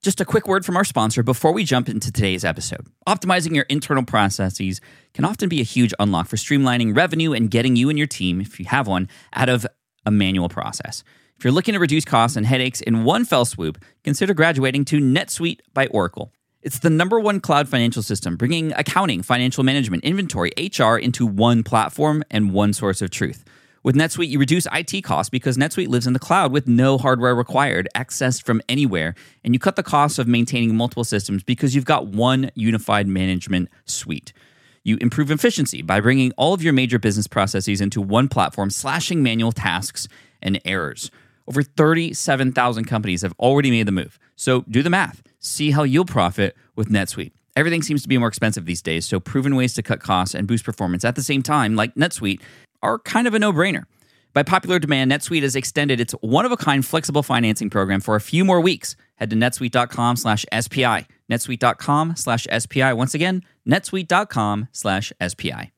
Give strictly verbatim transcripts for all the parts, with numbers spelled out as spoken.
Just a quick word from our sponsor before we jump into today's episode. Optimizing your internal processes can often be a huge unlock for streamlining revenue and getting you and your team, if you have one, out of a manual process. If you're looking to reduce costs and headaches in one fell swoop, consider graduating to NetSuite by Oracle. It's the number one cloud financial system, bringing accounting, financial management, inventory, H R into one platform and one source of truth. With NetSuite, you reduce I T costs because NetSuite lives in the cloud with no hardware required, accessed from anywhere, and you cut the cost of maintaining multiple systems because you've got one unified management suite. You improve efficiency by bringing all of your major business processes into one platform, slashing manual tasks and errors. Over thirty-seven thousand companies have already made the move. So do the math. See how you'll profit with NetSuite. Everything seems to be more expensive these days, so proven ways to cut costs and boost performance at the same time, like NetSuite, are kind of a no-brainer. By popular demand, NetSuite has extended its one-of-a-kind flexible financing program for a few more weeks. Head to netsuite.com slash SPI. netsuite.com slash SPI. Once again, netsuite.com slash SPI.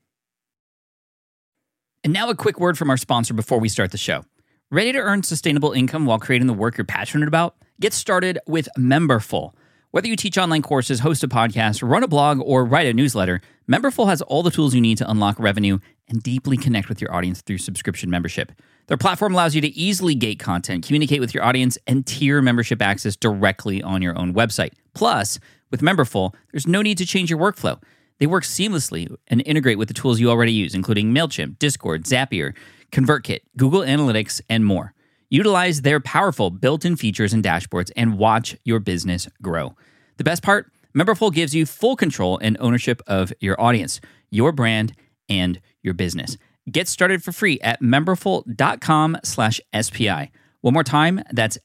And now a quick word from our sponsor before we start the show. Ready to earn sustainable income while creating the work you're passionate about? Get started with Memberful. Whether you teach online courses, host a podcast, run a blog, or write a newsletter, Memberful has all the tools you need to unlock revenue and deeply connect with your audience through subscription membership. Their platform allows you to easily gate content, communicate with your audience, and tier membership access directly on your own website. Plus, with Memberful, there's no need to change your workflow. They work seamlessly and integrate with the tools you already use, including MailChimp, Discord, Zapier, ConvertKit, Google Analytics, and more. Utilize their powerful built-in features and dashboards and watch your business grow. The best part? Memberful gives you full control and ownership of your audience, your brand, and your business. Get started for free at memberful.com slash SPI. One more time, that's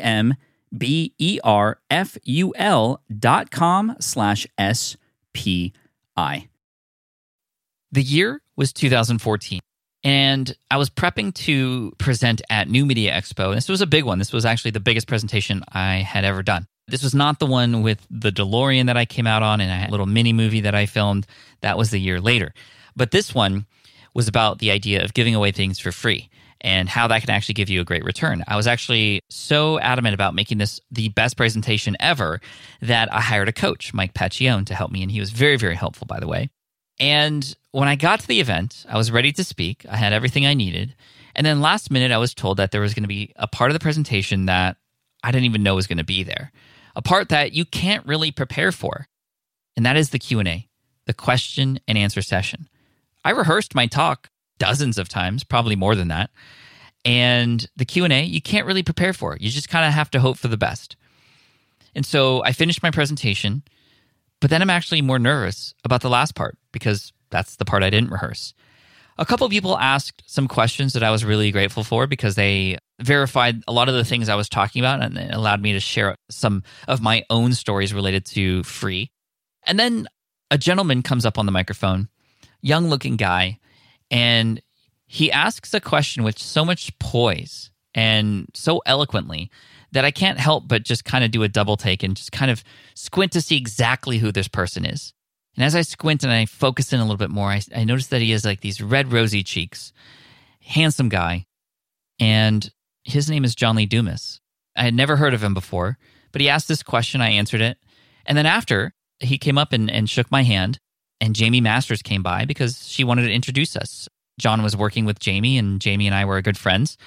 M-E-M-B-E-R-F-U-L dot com slash S-P-I. The year was two thousand fourteen. And I was prepping to present at New Media Expo. This was a big one. This was actually the biggest presentation I had ever done. This was not the one with the DeLorean that I came out on and a little mini movie that I filmed. That was the year later. But this one was about the idea of giving away things for free and how that can actually give you a great return. I was actually so adamant about making this the best presentation ever that I hired a coach, Mike Paccione, to help me. And he was very, very helpful, by the way. And when I got to the event, I was ready to speak. I had everything I needed. And then last minute, I was told that there was going to be a part of the presentation that I didn't even know was going to be there. A part that you can't really prepare for. And that is the Q and A, the question and answer session. I rehearsed my talk dozens of times, probably more than that. And the Q and A, you can't really prepare for it. You just kind of have to hope for the best. And so I finished my presentation. But then I'm actually more nervous about the last part because that's the part I didn't rehearse. A couple of people asked some questions that I was really grateful for because they verified a lot of the things I was talking about and it allowed me to share some of my own stories related to free. And then a gentleman comes up on the microphone, young-looking guy, and he asks a question with so much poise and so eloquently that I can't help but just kind of do a double take and just kind of squint to see exactly who this person is. And as I squint and I focus in a little bit more, I, I notice that he has like these red, rosy cheeks, handsome guy, and his name is John Lee Dumas. I had never heard of him before, but he asked this question, I answered it, and then after, he came up and, and shook my hand, and Jamie Masters came by because she wanted to introduce us. John was working with Jamie, and Jamie and I were good friends,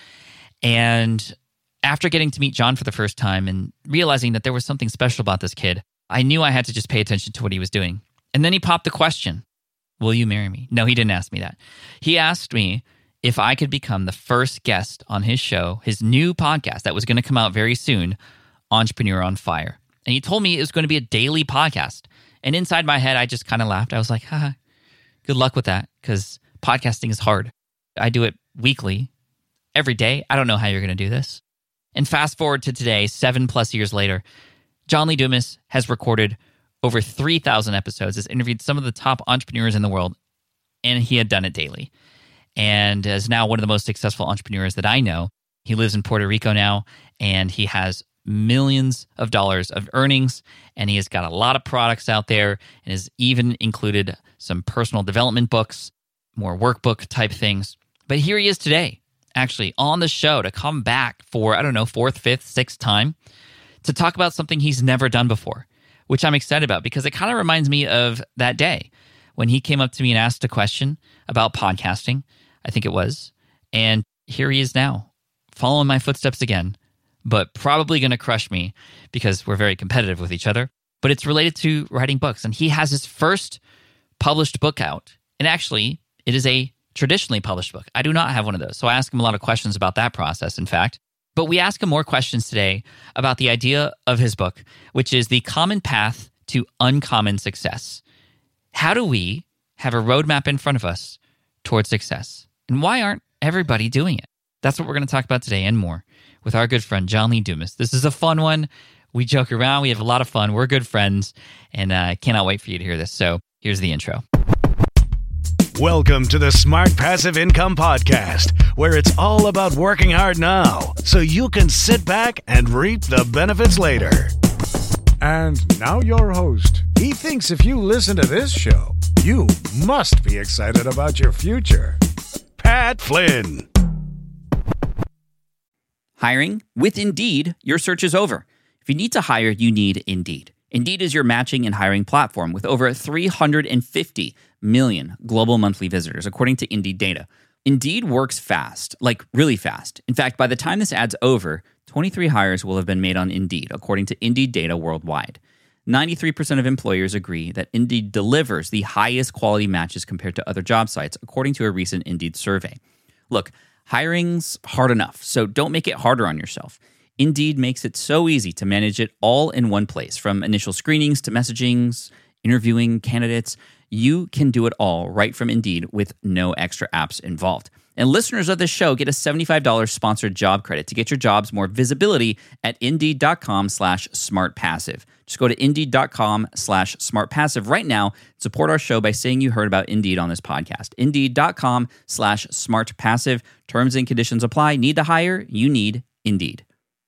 and after getting to meet John for the first time and realizing that there was something special about this kid, I knew I had to just pay attention to what he was doing. And then he popped the question, will you marry me? No, he didn't ask me that. He asked me if I could become the first guest on his show, his new podcast that was going to come out very soon, Entrepreneur on Fire. And he told me it was going to be a daily podcast. And inside my head, I just kind of laughed. I was like, haha, good luck with that because podcasting is hard. I do it weekly, every day. I don't know how you're going to do this. And fast forward to today, seven plus years later, John Lee Dumas has recorded over three thousand episodes, has interviewed some of the top entrepreneurs in the world, and he had done it daily. And is now one of the most successful entrepreneurs that I know. He lives in Puerto Rico now, and he has millions of dollars of earnings, and he has got a lot of products out there, and has even included some personal development books, more workbook type things. But here he is today, actually on the show to come back for, I don't know, fourth, fifth, sixth time to talk about something he's never done before, which I'm excited about because it kind of reminds me of that day when he came up to me and asked a question about podcasting, I think it was. And here he is now, following my footsteps again, but probably going to crush me because we're very competitive with each other. But it's related to writing books. And he has his first published book out. And actually, it is a traditionally published book. I do not have one of those. So I ask him a lot of questions about that process, in fact. But we ask him more questions today about the idea of his book, which is The Common Path to Uncommon Success. How do we have a roadmap in front of us towards success? And why aren't everybody doing it? That's what we're going to talk about today and more with our good friend, John Lee Dumas. This is a fun one. We joke around. We have a lot of fun. We're good friends. And I uh, cannot wait for you to hear this. So here's the intro. Welcome to the Smart Passive Income Podcast, where it's all about working hard now so you can sit back and reap the benefits later. And now your host. He thinks if you listen to this show, you must be excited about your future. Pat Flynn. Hiring? With Indeed, your search is over. If you need to hire, you need Indeed. Indeed is your matching and hiring platform with over three hundred fifty million global monthly visitors, according to Indeed data. Indeed works fast, like really fast. In fact, by the time this ad's over, twenty-three hires will have been made on Indeed, according to Indeed data worldwide. ninety-three percent of employers agree that Indeed delivers the highest quality matches compared to other job sites, according to a recent Indeed survey. Look, hiring's hard enough, so don't make it harder on yourself. Indeed makes it so easy to manage it all in one place, from initial screenings to messagings, interviewing candidates. You can do it all right from Indeed with no extra apps involved. And listeners of this show get a seventy-five dollars sponsored job credit to get your jobs more visibility at Indeed.com slash smartpassive. Just go to Indeed.com slash smartpassive right now. Support our show by saying you heard about Indeed on this podcast. Indeed.com slash smartpassive. Terms and conditions apply. Need to hire? You need Indeed.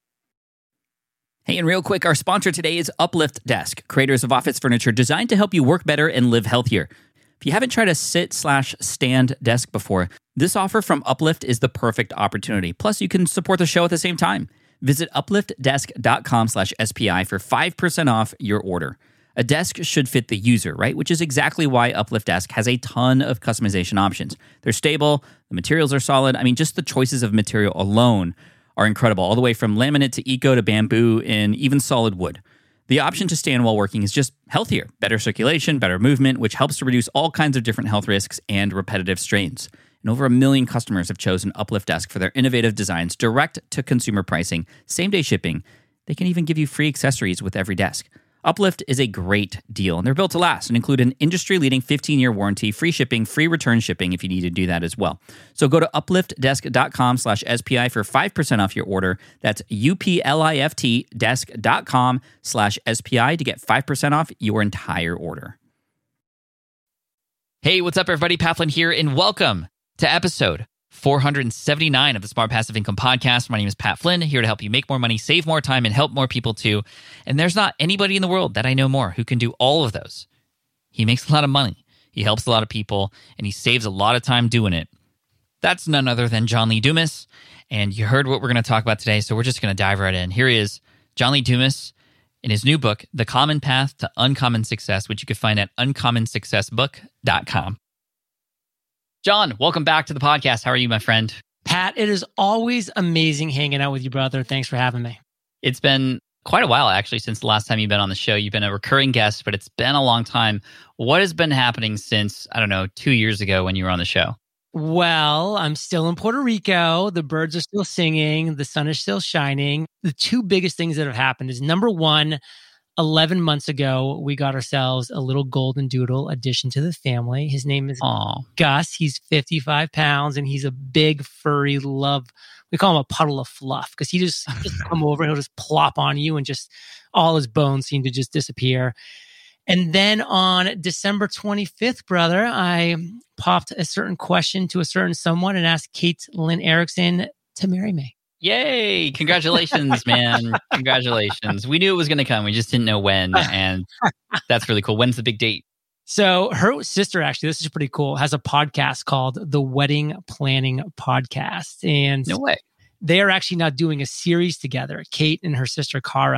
Hey, and real quick, our sponsor today is Uplift Desk, creators of office furniture designed to help you work better and live healthier. If you haven't tried a sit slash stand desk before, this offer from Uplift is the perfect opportunity. Plus, you can support the show at the same time. Visit upliftdesk.com slash SPI for five percent off your order. A desk should fit the user, right? Which is exactly why Uplift Desk has a ton of customization options. They're stable, the materials are solid. I mean, just the choices of material alone are incredible, all the way from laminate to eco to bamboo and even solid wood. The option to stand while working is just healthier, better circulation, better movement, which helps to reduce all kinds of different health risks and repetitive strains. And over a million customers have chosen Uplift Desk for their innovative designs, direct-to-consumer pricing, same-day shipping. They can even give you free accessories with every desk. Uplift is a great deal, and they're built to last and include an industry-leading fifteen-year warranty, free shipping, free return shipping if you need to do that as well. So go to upliftdesk.com slash SPI for five percent off your order. That's U-P-L-I-F-T desk.com slash SPI to get five percent off your entire order. Hey, what's up, everybody? Pat Flynn here, and welcome to episode four hundred seventy-nine of the Smart Passive Income Podcast. My name is Pat Flynn, here to help you make more money, save more time, and help more people too. And there's not anybody in the world that I know more who can do all of those. He makes a lot of money, he helps a lot of people, and he saves a lot of time doing it. That's none other than John Lee Dumas. And you heard what we're going to talk about today, so we're just going to dive right in. Here he is, John Lee Dumas, in his new book, The Common Path to Uncommon Success, which you can find at uncommon success book dot com. John, welcome back to the podcast. How are you, my friend? Pat, it is always amazing hanging out with you, brother. Thanks for having me. It's been quite a while, actually, since the last time you've been on the show. You've been a recurring guest, but it's been a long time. What has been happening since, I don't know, two years ago when you were on the show? Well, I'm still in Puerto Rico. The birds are still singing. The sun is still shining. The two biggest things that have happened is, number one, eleven months ago, we got ourselves a little golden doodle addition to the family. His name is Aww. Gus. He's fifty-five pounds and he's a big, furry love. We call him a puddle of fluff because he just, just come over and he'll just plop on you and just all his bones seem to just disappear. And then on December twenty-fifth, brother, I popped a certain question to a certain someone and asked Kate Lynn Erickson to marry me. Yay! Congratulations, man. Congratulations. We knew it was going to come. We just didn't know when. And that's really cool. When's the big date? So her sister, actually, this is pretty cool, has a podcast called The Wedding Planning Podcast. And no way. They are actually now doing a series together, Kate and her sister, Cara.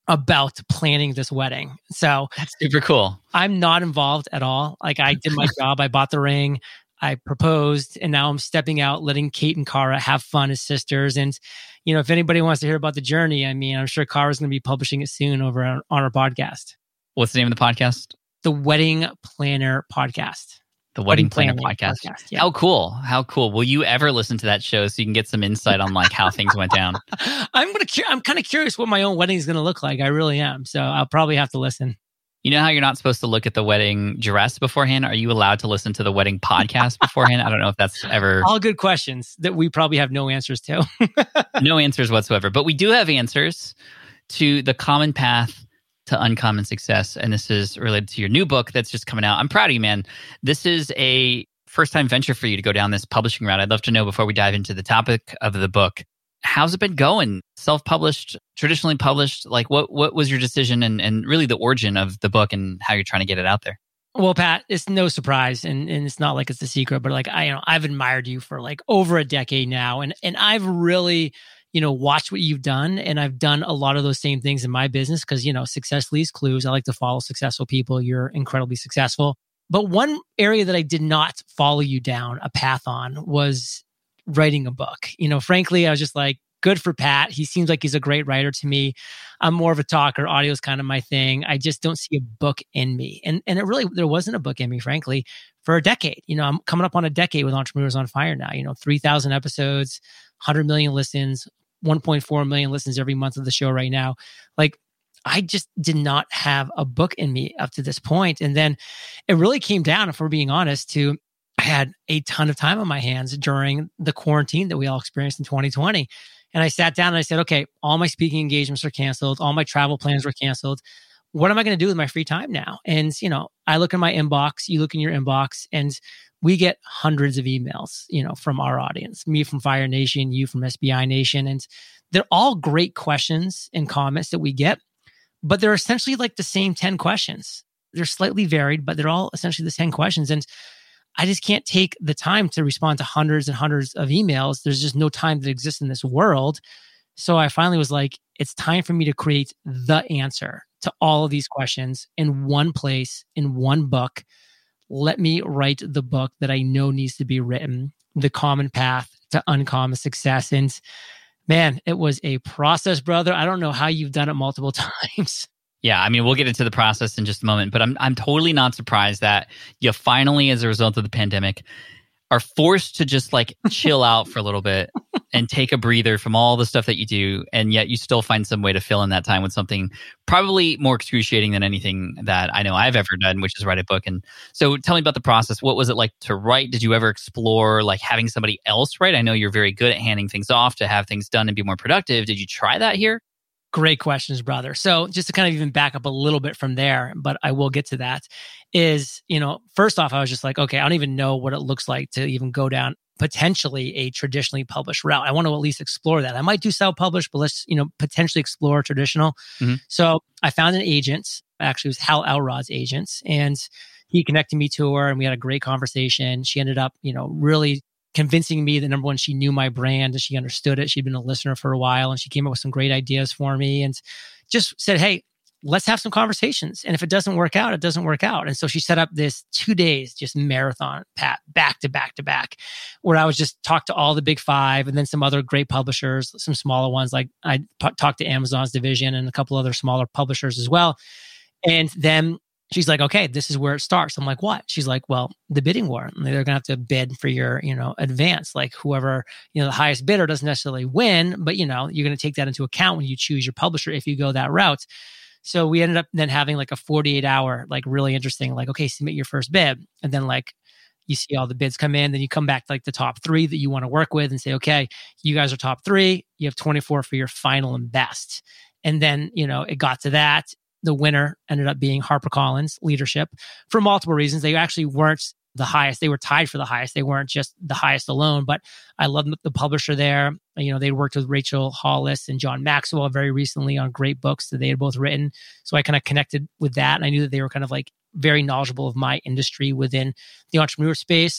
about planning this wedding. So that's super cool. I'm not involved at all. Like I did my job. I bought the ring. I proposed, and now I'm stepping out, letting Kate and Cara have fun as sisters. And, you know, if anybody wants to hear about the journey, I mean, I'm sure Cara's going to be publishing it soon over on, on our podcast. What's the name of the podcast? The Wedding Planner Podcast. The Wedding, Wedding Planner, Planner Podcast. podcast yeah. How cool. How cool. Will you ever listen to that show so you can get some insight on like how things went down? I'm going to, I'm kind of curious what my own wedding is going to look like. I really am. So I'll probably have to listen. You know how you're not supposed to look at the wedding dress beforehand? Are you allowed to listen to the wedding podcast beforehand? I don't know if that's ever... All good questions that we probably have no answers to. No answers whatsoever. But we do have answers to the common path to uncommon success. And this is related to your new book that's just coming out. I'm proud of you, man. This is a first-time venture for you to go down this publishing route. I'd love to know, before we dive into the topic of the book, how's it been going? Self-published, traditionally published? Like what what was your decision and, and really the origin of the book and how you're trying to get it out there? Well, Pat, it's no surprise, and, and it's not like it's a secret, but like I you know, I've admired you for like over a decade now. And and I've really, you know, watched what you've done. And I've done a lot of those same things in my business because, you know, success leaves clues. I like to follow successful people. You're incredibly successful. But one area that I did not follow you down a path on was writing a book. You know, frankly, I was just like, good for Pat. He seems like he's a great writer to me. I'm more of a talker. Audio is kind of my thing. I just don't see a book in me. And and it really, there wasn't a book in me, frankly, for a decade. You know, I'm coming up on a decade with Entrepreneurs on Fire now. You know, three thousand episodes, one hundred million listens, one point four million listens every month of the show right now. Like, I just did not have a book in me up to this point. And then it really came down, if we're being honest, to I had a ton of time on my hands during the quarantine that we all experienced in twenty twenty. And I sat down and I said, okay, all my speaking engagements are canceled. All my travel plans were canceled. What am I going to do with my free time now? And, you know, I look in my inbox, you look in your inbox, and we get hundreds of emails, you know, from our audience, me from Fire Nation, you from S B I Nation. And they're all great questions and comments that we get, but they're essentially like the same ten questions. They're slightly varied, but they're all essentially the same questions. And I just can't take the time to respond to hundreds and hundreds of emails. There's just no time that exists in this world. So I finally was like, it's time for me to create the answer to all of these questions in one place, in one book. Let me write the book that I know needs to be written, The Common Path to Uncommon Success. And man, it was a process, brother. I don't know how you've done it multiple times. Yeah, I mean, we'll get into the process in just a moment, but I'm I'm totally not surprised that you finally, as a result of the pandemic, are forced to just like chill out for a little bit and take a breather from all the stuff that you do, and yet you still find some way to fill in that time with something probably more excruciating than anything that I know I've ever done, which is write a book. And so tell me about the process. What was it like to write? Did you ever explore like having somebody else write? I know you're very good at handing things off to have things done and be more productive. Did you try that here? Great questions, brother. So just to kind of even back up a little bit from there, but I will get to that, is, you know, first off, I was just like, okay, I don't even know what it looks like to even go down potentially a traditionally published route. I want to at least explore that. I might do self-published, but let's, you know, potentially explore traditional. Mm-hmm. So I found an agent, actually it was Hal Elrod's agent, and he connected me to her and we had a great conversation. She ended up, you know, really convincing me that, number one, she knew my brand and she understood it. She'd been a listener for a while and she came up with some great ideas for me and just said, hey, let's have some conversations. And if it doesn't work out, it doesn't work out. And so she set up this two days, just marathon, Pat, back to back to back, where I was just talk to all the big five and then some other great publishers, some smaller ones. Like I p- talked to Amazon's division and a couple other smaller publishers as well. And then she's like, okay, this is where it starts. I'm like, what? She's like, well, the bidding war. They're going to have to bid for your, you know, advance. Like whoever, you know, the highest bidder doesn't necessarily win, but, you know, you're going to take that into account when you choose your publisher if you go that route. So we ended up then having like a forty-eight hour, like really interesting, like, okay, submit your first bid. And then like you see all the bids come in, then you come back to like the top three that you want to work with and say, okay, you guys are top three. You have twenty-four for your final and best. And then, you know, it got to that. The winner ended up being HarperCollins Leadership for multiple reasons. They actually weren't the highest. They were tied for the highest. They weren't just the highest alone, but I love the publisher there. You know, they worked with Rachel Hollis and John Maxwell very recently on great books that they had both written. So I kind of connected with that. And I knew that they were kind of like very knowledgeable of my industry within the entrepreneur space.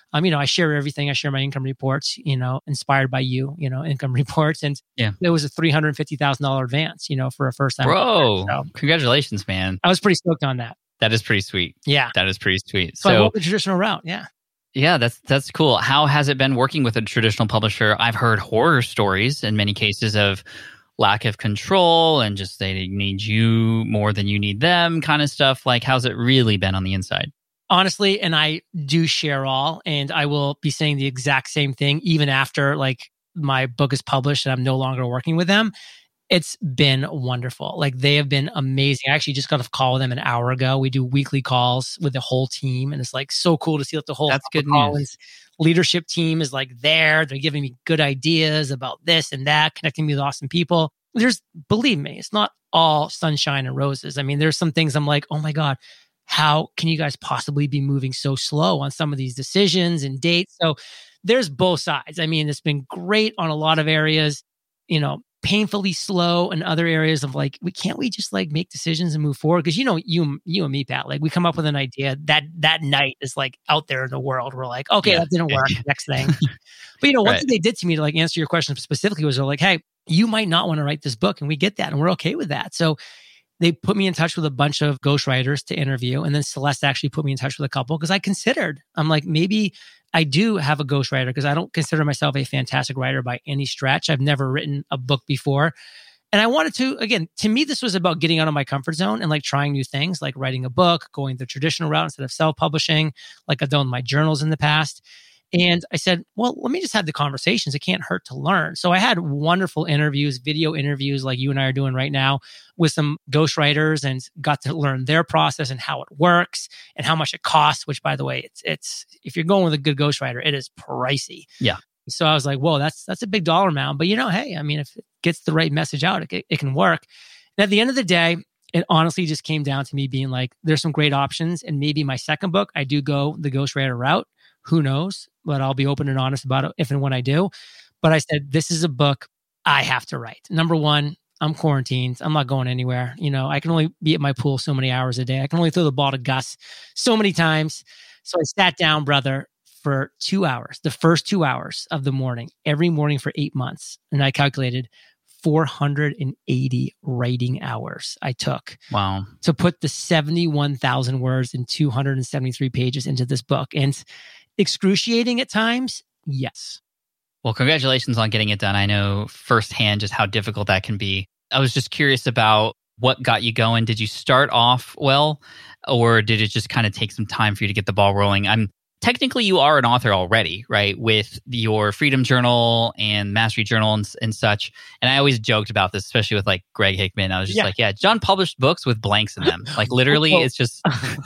Um, you know, I share everything. I share my income reports, you know, inspired by you, you know, income reports. And yeah. it was a three hundred fifty thousand dollars advance, you know, for a first time. Bro, so, congratulations, man. I was pretty stoked on that. That is pretty sweet. Yeah. That is pretty sweet. So, So I went the traditional route. Yeah. Yeah, that's that's cool. How has it been working with a traditional publisher? I've heard horror stories in many cases of lack of control and just they need you more than you need them kind of stuff. Like, how's it really been on the inside? Honestly, and I do share all, and I will be saying the exact same thing even after like my book is published and I'm no longer working with them. It's been wonderful. Like they have been amazing. I actually just got a call with them an hour ago. We do weekly calls with the whole team, and it's like so cool to see that the whole That's good Collins leadership team is like there. They're giving me good ideas about this and that, connecting me with awesome people. There's, believe me, it's not all sunshine and roses. I mean, there's some things I'm like, oh my God, how can you guys possibly be moving so slow on some of these decisions and dates? So there's both sides. I mean, it's been great on a lot of areas, you know, painfully slow in other areas of like, we can't we just like make decisions and move forward? Because you know, you you and me, Pat, like we come up with an idea that that night is like out there in the world. We're like, okay, yeah. that didn't work. Next thing. But you know, one right. thing they did to me to like answer your question specifically was they're like, hey, you might not want to write this book, and we get that, and we're okay with that. So they put me in touch with a bunch of ghostwriters to interview. And then Celeste actually put me in touch with a couple because I considered, I'm like, maybe I do have a ghostwriter because I don't consider myself a fantastic writer by any stretch. I've never written a book before. And I wanted to, again, to me, this was about getting out of my comfort zone and like trying new things, like writing a book, going the traditional route instead of self-publishing, like I've done with my journals in the past. And I said, well, let me just have the conversations. It can't hurt to learn. So I had wonderful interviews, video interviews like you and I are doing right now with some ghostwriters, and got to learn their process and how it works and how much it costs, which by the way, it's, it's if you're going with a good ghostwriter, it is pricey. Yeah. So I was like, whoa, that's, that's a big dollar amount. But you know, hey, I mean, if it gets the right message out, it, it can work. And at the end of the day, it honestly just came down to me being like, there's some great options. And maybe my second book, I do go the ghostwriter route. Who knows? But I'll be open and honest about it if and when I do. But I said, this is a book I have to write. Number one, I'm quarantined. I'm not going anywhere. You know, I can only be at my pool so many hours a day. I can only throw the ball to Gus so many times. So I sat down, brother, for two hours, the first two hours of the morning, every morning for eight months. And I calculated four hundred eighty writing hours I took wow. to put the seventy-one thousand words and two hundred seventy-three pages into this book. And excruciating at times, yes. Well, congratulations on getting it done. I know firsthand just how difficult that can be. I was just curious about what got you going. Did you start off well, or did it just kind of take some time for you to get the ball rolling? I'm technically you are an author already, right? With your Freedom Journal and Mastery Journal and, and such. And I always joked about this, especially with like Greg Hickman. I was just yeah. like, yeah, John published books with blanks in them. Like literally, it's just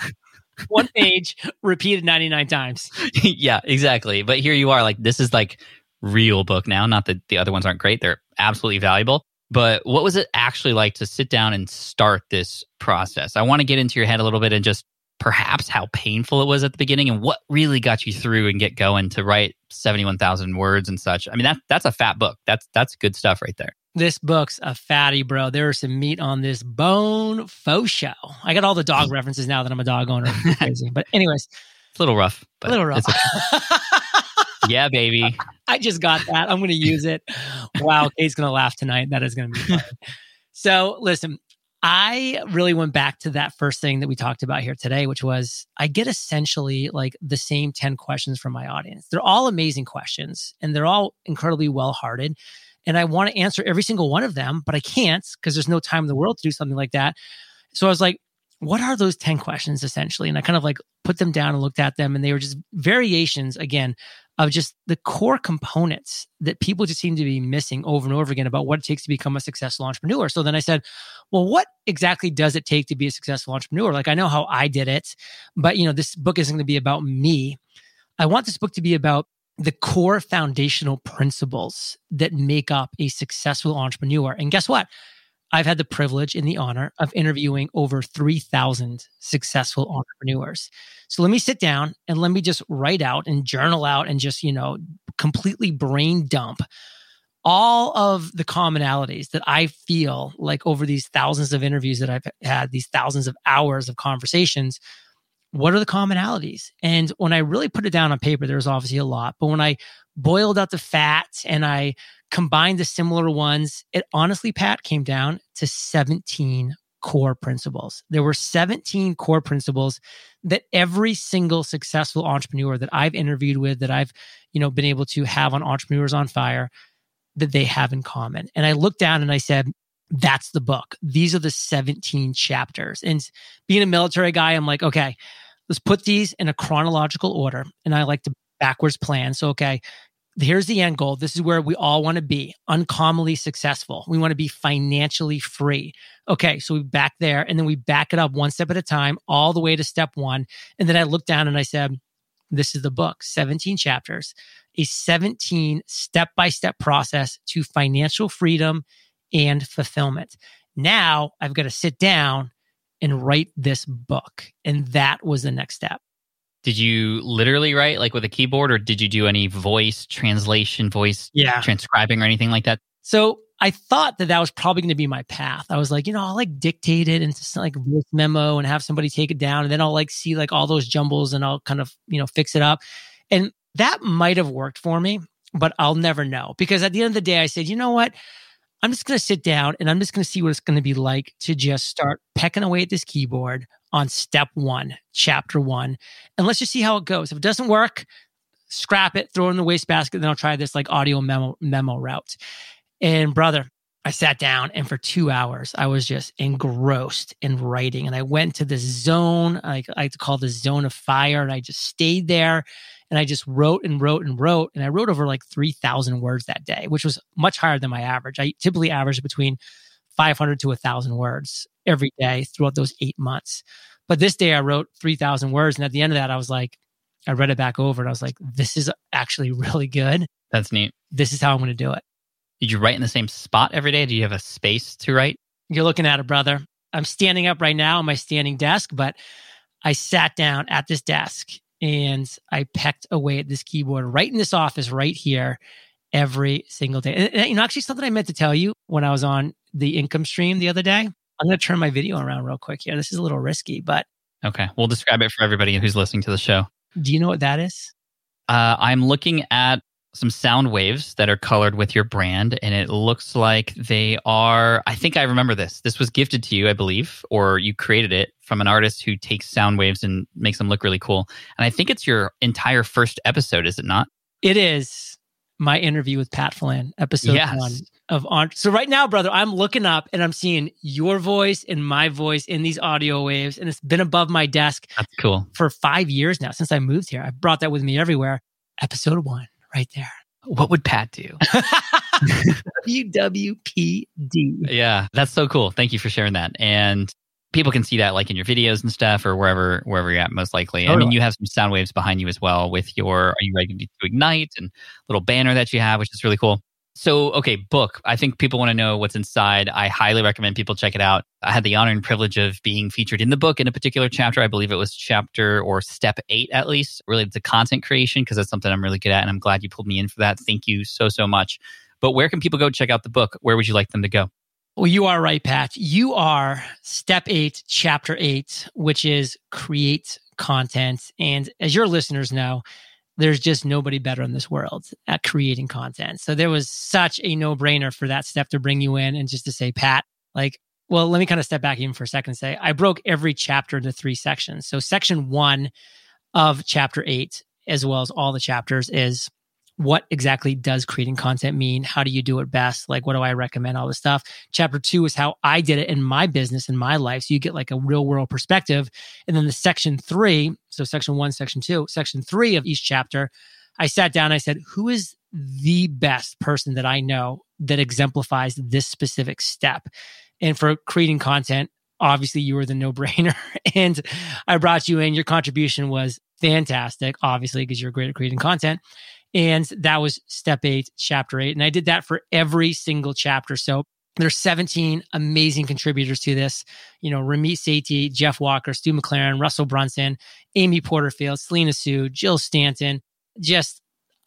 one page repeated ninety-nine times. Yeah, exactly. But here you are, like, this is like real book now. Not that the other ones aren't great. They're absolutely valuable. But what was it actually like to sit down and start this process? I want to get into your head a little bit and just perhaps how painful it was at the beginning and what really got you through and get going to write seventy-one thousand words and such. I mean, that that's a fat book. That's that's good stuff right there. This book's a fatty, bro. There's some meat on this bone. Faux show. I got all the dog references now that I'm a dog owner. It's crazy. But anyways. It's a little rough. A But little rough. It's okay. Yeah, baby. I just got that. I'm going to use it. Wow, Kate's going to laugh tonight. That is going to be fun. So listen, I really went back to that first thing that we talked about here today, which was I get essentially like the same ten questions from my audience. They're all amazing questions and they're all incredibly well-hearted. And I want to answer every single one of them, but I can't because there's no time in the world to do something like that. So I was like, what are those ten questions essentially? And I kind of like put them down and looked at them, and they were just variations, again, of just the core components that people just seem to be missing over and over again about what it takes to become a successful entrepreneur. So then I said, well, what exactly does it take to be a successful entrepreneur? Like, I know how I did it, but you know, this book isn't going to be about me. I want this book to be about the core foundational principles that make up a successful entrepreneur. And guess what? I've had the privilege and the honor of interviewing over three thousand successful entrepreneurs. So let me sit down and let me just write out and journal out and just, you know, completely brain dump all of the commonalities that I feel like over these thousands of interviews that I've had, these thousands of hours of conversations, what are the commonalities? And when I really put it down on paper, there was obviously a lot. But when I boiled out the fats and I combined the similar ones, it honestly, Pat, came down to seventeen core principles. There were seventeen core principles that every single successful entrepreneur that I've interviewed with, that I've, you know, been able to have on Entrepreneurs on Fire, that they have in common. And I looked down and I said, that's the book. These are the seventeen chapters. And being a military guy, I'm like, okay, let's put these in a chronological order. And I like to backwards plan. So, okay, here's the end goal. This is where we all want to be, uncommonly successful. We want to be financially free. Okay, so we back there and then we back it up one step at a time, all the way to step one. And then I looked down and I said, this is the book, seventeen chapters, a seventeen step-by-step process to financial freedom and fulfillment. Now I've got to sit down and write this book. And that was the next step. Did you literally write like with a keyboard, or did you do any voice translation, voice yeah. transcribing or anything like that? So I thought that that was probably going to be my path. I was like, you know, I'll like dictate it into some, like voice memo and have somebody take it down. And then I'll like see like all those jumbles and I'll kind of, you know, fix it up. And that might have worked for me, but I'll never know. Because at the end of the day, I said, you know what? I'm just going to sit down and I'm just going to see what it's going to be like to just start pecking away at this keyboard on step one, chapter one. And let's just see how it goes. If it doesn't work, scrap it, throw it in the wastebasket. Then I'll try this like audio memo, memo route. And brother, I sat down and for two hours, I was just engrossed in writing. And I went to this zone, I like to call the zone of fire. And I just stayed there and I just wrote and wrote and wrote. And I wrote over like three thousand words that day, which was much higher than my average. I typically average between five hundred to one thousand words every day throughout those eight months. But this day I wrote three thousand words. And at the end of that, I was like, I read it back over and I was like, this is actually really good. That's neat. This is how I'm going to do it. Did you write in the same spot every day? Do you have a space to write? You're looking at it, brother. I'm standing up right now on my standing desk, but I sat down at this desk and I pecked away at this keyboard right in this office right here every single day. And, and you know, actually something I meant to tell you when I was on the income stream the other day, I'm going to turn my video around real quick here. This is a little risky, but... Okay. We'll describe it for everybody who's listening to the show. Do you know what that is? Uh, I'm looking at some sound waves that are colored with your brand, and it looks like they are, I think I remember this. This was gifted to you, I believe, or you created it from an artist who takes sound waves and makes them look really cool. And I think it's your entire first episode, is it not? It is my interview with Pat Flynn, episode yes. one of on. So right now, brother, I'm looking up and I'm seeing your voice and my voice in these audio waves, and it's been above my desk. That's cool. For five years now, since I moved here. I've brought that with me everywhere. Episode one. Right there. What would Pat do? W W P D. Yeah, that's so cool. Thank you for sharing that. And people can see that like in your videos and stuff or wherever wherever you're at, most likely. Totally. I mean, you have some sound waves behind you as well with your Are You Ready to Ignite and little banner that you have, which is really cool. So, okay, book. I think people want to know what's inside. I highly recommend people check it out. I had the honor and privilege of being featured in the book in a particular chapter. I believe it was chapter or step eight, at least, related to content creation, because that's something I'm really good at. And I'm glad you pulled me in for that. Thank you so, so much. But where can people go check out the book? Where would you like them to go? Well, you are right, Pat. You are step eight, chapter eight, which is create content. And as your listeners know, there's just nobody better in this world at creating content. So there was such a no-brainer for that step to bring you in and just to say, Pat, like, well, let me kind of step back even for a second and say, I broke every chapter into three sections. So section one of chapter eight, as well as all the chapters, is what exactly does creating content mean? How do you do it best? Like, what do I recommend? All this stuff. Chapter two is how I did it in my business, in my life. So you get like a real world perspective. And then the section three, so section one, section two, section three of each chapter, I sat down, I said, who is the best person that I know that exemplifies this specific step? And for creating content, obviously you were the no-brainer. And I brought you in. Your contribution was fantastic, obviously, because you're great at creating content. And that was step eight, chapter eight. And I did that for every single chapter. So there's seventeen amazing contributors to this. You know, Ramit Sethi, Jeff Walker, Stu McLaren, Russell Brunson, Amy Porterfield, Selena Sue, Jill Stanton, just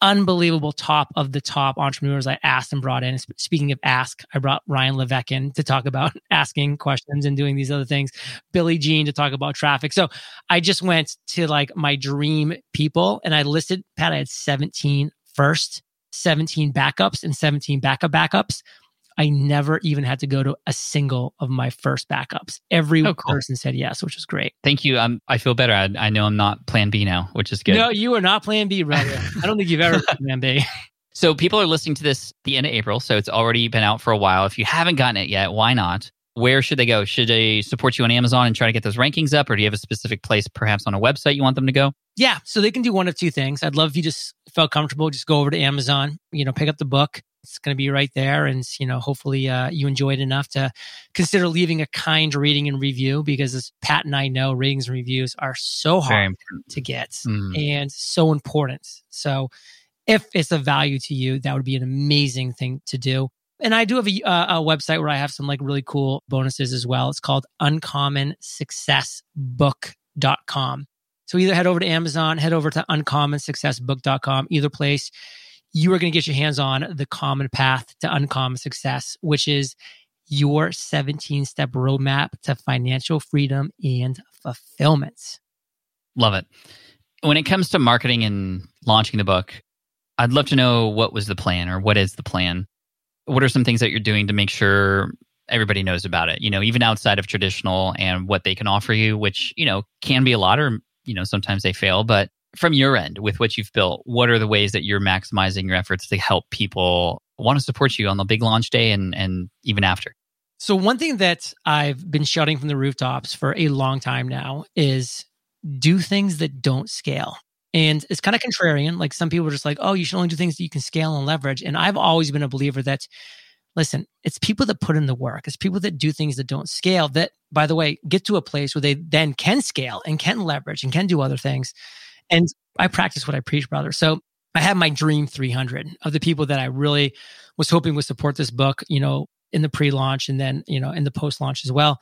unbelievable top of the top entrepreneurs I asked and brought in. Speaking of ask, I brought Ryan Levesque in to talk about asking questions and doing these other things. Billy Jean to talk about traffic. So I just went to like my dream people and I listed, Pat, I had seventeen first, seventeen backups and seventeen backup backups. I never even had to go to a single of my first backups. Every oh, cool. person said yes, which was great. Thank you. Um, I feel better. I, I know I'm not plan B now, which is good. No, you are not plan B, brother. I don't think you've ever been plan B. So people are listening to this the end of April, so it's already been out for a while. If you haven't gotten it yet, why not? Where should they go? Should they support you on Amazon and try to get those rankings up? Or do you have a specific place, perhaps on a website you want them to go? Yeah, so they can do one of two things. I'd love if you just felt comfortable, just go over to Amazon, you know, pick up the book. It's going to be right there. And, you know, hopefully uh, you enjoyed enough to consider leaving a kind rating and review, because as Pat and I know, ratings and reviews are so hard to get mm. and so important. So if it's of value to you, that would be an amazing thing to do. And I do have a, uh, a website where I have some like really cool bonuses as well. It's called uncommon success book dot com. So either head over to Amazon, head over to uncommon success book dot com, either place. You are going to get your hands on The Common Path to Uncommon Success, which is your seventeen-step roadmap to financial freedom and fulfillment. Love it. When it comes to marketing and launching the book, I'd love to know what was the plan, or what is the plan? What are some things that you're doing to make sure everybody knows about it? You know, even outside of traditional and what they can offer you, which, you know, can be a lot, or, you know, sometimes they fail, but from your end, with what you've built, what are the ways that you're maximizing your efforts to help people want to support you on the big launch day and, and even after? So one thing that I've been shouting from the rooftops for a long time now is do things that don't scale. And it's kind of contrarian. Like some people are just like, oh, you should only do things that you can scale and leverage. And I've always been a believer that, listen, it's people that put in the work. It's people that do things that don't scale that, by the way, get to a place where they then can scale and can leverage and can do other things. And I practice what I preach, brother. So I have my dream three hundred of the people that I really was hoping would support this book, you know, in the pre-launch and then, you know, in the post-launch as well.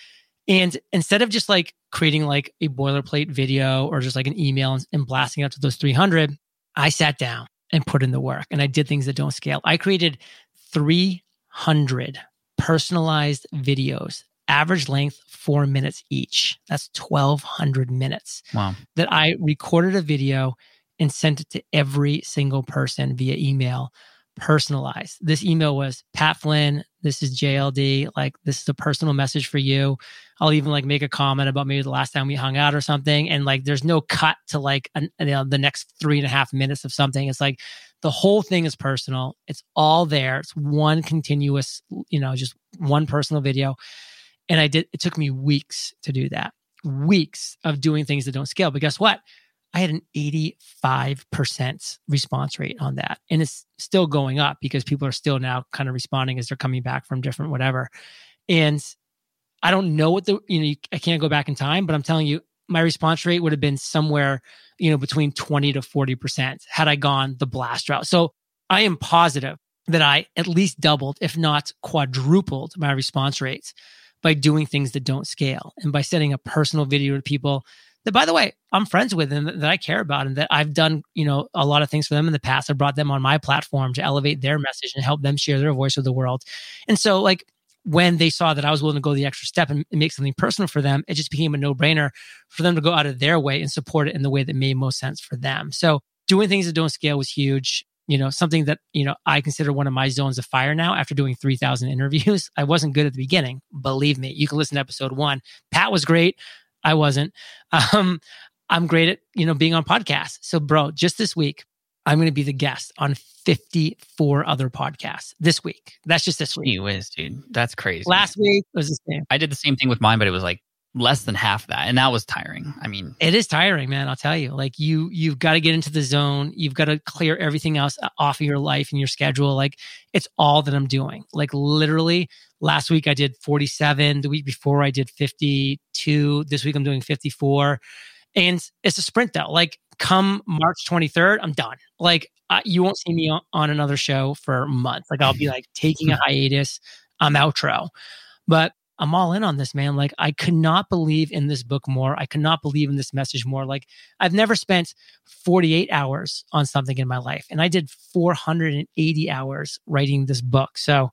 And instead of just like creating like a boilerplate video or just like an email and, and blasting out to those three hundred, I sat down and put in the work and I did things that don't scale. I created three hundred personalized videos, average length, four minutes each. That's twelve hundred minutes. Wow. That I recorded a video and sent it to every single person via email, personalized. This email was, Pat Flynn, this is J L D. Like, this is a personal message for you. I'll even like make a comment about maybe the last time we hung out or something. And like, there's no cut to like an, you know, the next three and a half minutes of something. It's like the whole thing is personal. It's all there. It's one continuous, you know, just one personal video. And I did, it took me weeks to do that. Weeks of doing things that don't scale. But guess what? I had an eighty-five percent response rate on that. And it's still going up because people are still now kind of responding as they're coming back from different whatever. And I don't know what the, you know, I can't go back in time, but I'm telling you, my response rate would have been somewhere, you know, between twenty to forty percent had I gone the blast route. So I am positive that I at least doubled, if not quadrupled my response rates by doing things that don't scale and by sending a personal video to people that, by the way, I'm friends with and that I care about and that I've done, you know, a lot of things for them in the past. I brought them on my platform to elevate their message and help them share their voice with the world. And so like when they saw that I was willing to go the extra step and make something personal for them, it just became a no-brainer for them to go out of their way and support it in the way that made most sense for them. So doing things that don't scale was huge. You know, something that, you know, I consider one of my zones of fire now after doing three thousand interviews. I wasn't good at the beginning. Believe me, you can listen to episode one. Pat was great. I wasn't. Um, I'm great at, you know, being on podcasts. So bro, just this week, I'm going to be the guest on fifty-four other podcasts this week. That's just this week. Gee whiz, dude. That's crazy. Last week was the same. I did the same thing with mine, but it was like less than half that. And that was tiring. I mean, it is tiring, man. I'll tell you, like you, you've got to get into the zone. You've got to clear everything else off of your life and your schedule. Like it's all that I'm doing. Like literally last week I did forty-seven. The week before I did fifty-two. This week I'm doing fifty-four. And it's a sprint though. Like come March twenty-third, I'm done. Like uh, you won't see me on, on another show for months. Like I'll be like taking a hiatus. I'm outro. But I'm all in on this, man. Like, I could not believe in this book more. I could not believe in this message more. Like, I've never spent forty-eight hours on something in my life, and I did four hundred eighty hours writing this book. So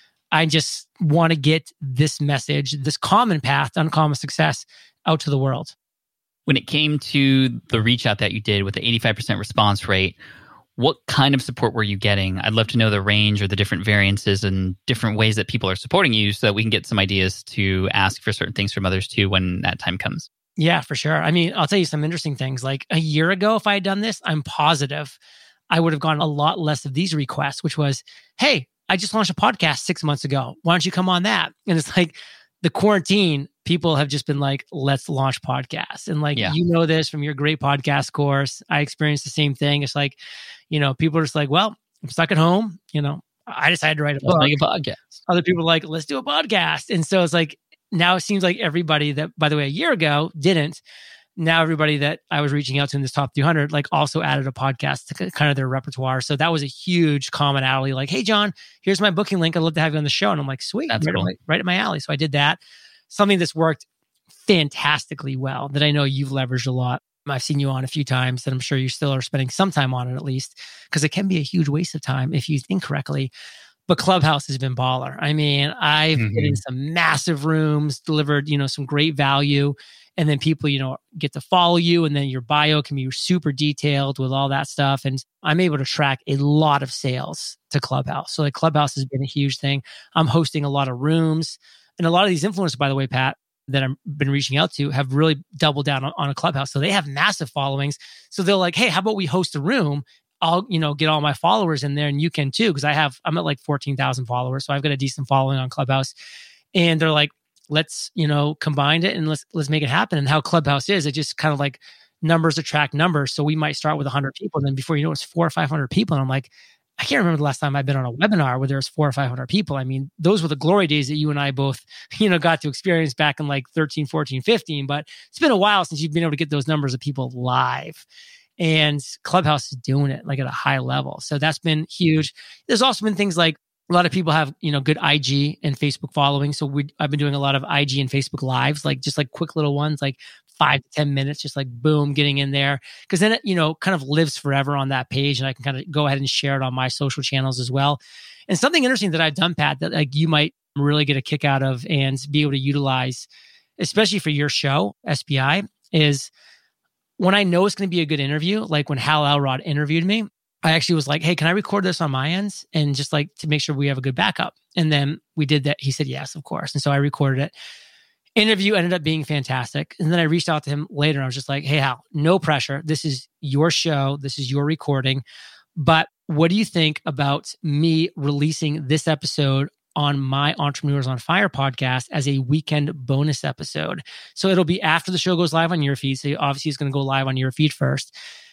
I just want to get this message, this common path to uncommon success out to the world. When it came to the reach out that you did with the eighty-five percent response rate, what kind of support were you getting? I'd love to know the range or the different variances and different ways that people are supporting you so that we can get some ideas to ask for certain things from others too when that time comes. Yeah, for sure. I mean, I'll tell you some interesting things. Like a year ago, if I had done this, I'm positive I would have gotten a lot less of these requests, which was, hey, I just launched a podcast six months ago. Why don't you come on that? And it's like the quarantine, people have just been like, let's launch podcasts. And like, yeah. you know this from your great podcast course. I experienced the same thing. It's like, you know, people are just like, well, I'm stuck at home. You know, I decided to write a book. Let's make a podcast. Other people are like, let's do a podcast. And so it's like, now it seems like everybody that, by the way, a year ago didn't. Now everybody that I was reaching out to in this top three hundred, like also added a podcast to kind of their repertoire. So that was a huge commonality. Like, hey, John, here's my booking link. I'd love to have you on the show. And I'm like, sweet, right, cool. at my, right at my alley. So I did that. Something that's worked fantastically well that I know you've leveraged a lot. I've seen you on a few times, and I'm sure you still are spending some time on it at least, because it can be a huge waste of time if used incorrectly. But Clubhouse has been baller. I mean, I've mm-hmm. been in some massive rooms, delivered, you know, some great value. And then people, you know, get to follow you, and then your bio can be super detailed with all that stuff. And I'm able to track a lot of sales to Clubhouse. So like Clubhouse has been a huge thing. I'm hosting a lot of rooms. And a lot of these influencers, by the way, Pat, that I've been reaching out to have really doubled down on, on a Clubhouse. So they have massive followings. So they're like, hey, how about we host a room? I'll, you know, get all my followers in there, and you can too. Cause I have, I'm at like fourteen thousand followers. So I've got a decent following on Clubhouse. And they're like, let's, you know, combine it and let's, let's make it happen. And how Clubhouse is, it just kind of like numbers attract numbers. So we might start with a hundred people. And then before you know, it's four or five hundred people. And I'm like, I can't remember the last time I've been on a webinar where there was four or five hundred people. I mean, those were the glory days that you and I both, you know, got to experience back in like thirteen, fourteen, fifteen. But it's been a while since you've been able to get those numbers of people live. And Clubhouse is doing it like at a high level. So that's been huge. There's also been things like a lot of people have, you know, good I G and Facebook following. So we, I've been doing a lot of I G and Facebook lives, like just like quick little ones, like five to ten minutes, just like boom, getting in there. Cause then it, you know, kind of lives forever on that page, and I can kind of go ahead and share it on my social channels as well. And something interesting that I've done, Pat, that like you might really get a kick out of and be able to utilize, especially for your show, S B I, is when I know it's going to be a good interview, like when Hal Elrod interviewed me, I actually was like, hey, can I record this on my ends? And just like to make sure we have a good backup. And then we did that. He said, yes, of course. And so I recorded it. Interview ended up being fantastic. And then I reached out to him later. And I was just like, hey, Hal, no pressure. This is your show. This is your recording. But what do you think about me releasing this episode on my Entrepreneurs on Fire podcast as a weekend bonus episode? So it'll be after the show goes live on your feed. So obviously it's going to go live on your feed first.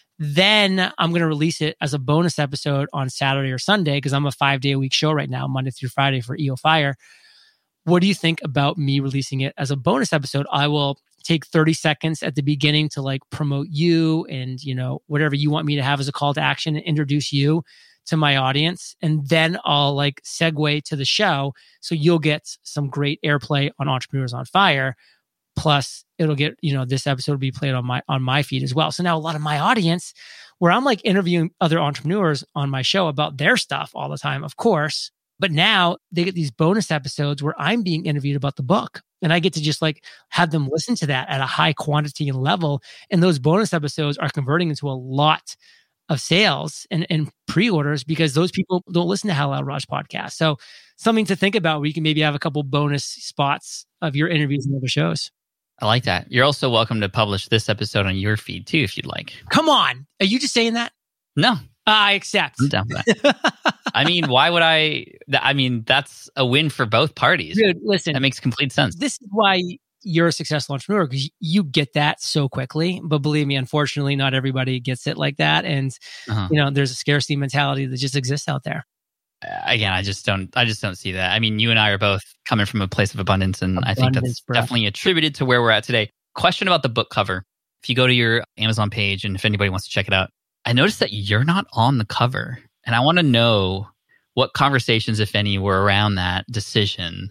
Then I'm going to release it as a bonus episode on Saturday or Sunday, because I'm a five day a week show right now, Monday through Friday for E O Fire. What do you think about me releasing it as a bonus episode? I will take thirty seconds at the beginning to like promote you and, you know, whatever you want me to have as a call to action and introduce you to my audience. And then I'll like segue to the show. So you'll get some great airplay on Entrepreneurs on Fire. Plus it'll get, you know, this episode will be played on my, on my feed as well. So now a lot of my audience, where I'm like interviewing other entrepreneurs on my show about their stuff all the time, of course, but now they get these bonus episodes where I'm being interviewed about the book, and I get to just like have them listen to that at a high quantity and level. And those bonus episodes are converting into a lot of sales and, and pre-orders, because those people don't listen to Hal Elrod's podcast. So something to think about, where you can maybe have a couple bonus spots of your interviews and other shows. I like that. You're also welcome to publish this episode on your feed too, if you'd like. Come on. Are you just saying that? No. I accept. I'm down for that. I mean, why would I? I mean, that's a win for both parties. Dude, listen. That makes complete sense. This is why you're a successful entrepreneur, because you get that so quickly. But believe me, unfortunately, not everybody gets it like that. And, uh-huh. you know, there's a scarcity mentality that just exists out there. Again, I just don't, I just don't see that. I mean, you and I are both coming from a place of abundance, and abundance, I think that's bro. definitely attributed to where we're at today. Question about the book cover. If you go to your Amazon page, and if anybody wants to check it out, I noticed that you're not on the cover, and I want to know what conversations, if any, were around that decision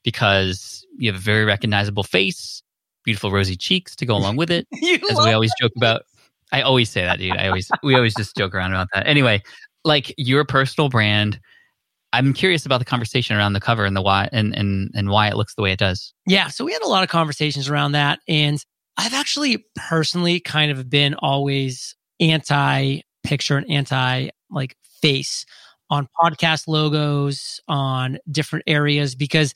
because you have a very recognizable face, beautiful rosy cheeks to go along with it. You As love we always joke about. I always say that, dude. I always we always just joke around about that. Anyway, like your personal brand, I'm curious about the conversation around the cover and the why and and and why it looks the way it does. Yeah, so we had a lot of conversations around that, and I've actually personally kind of been always anti-picture and anti like face on podcast logos, on different areas, because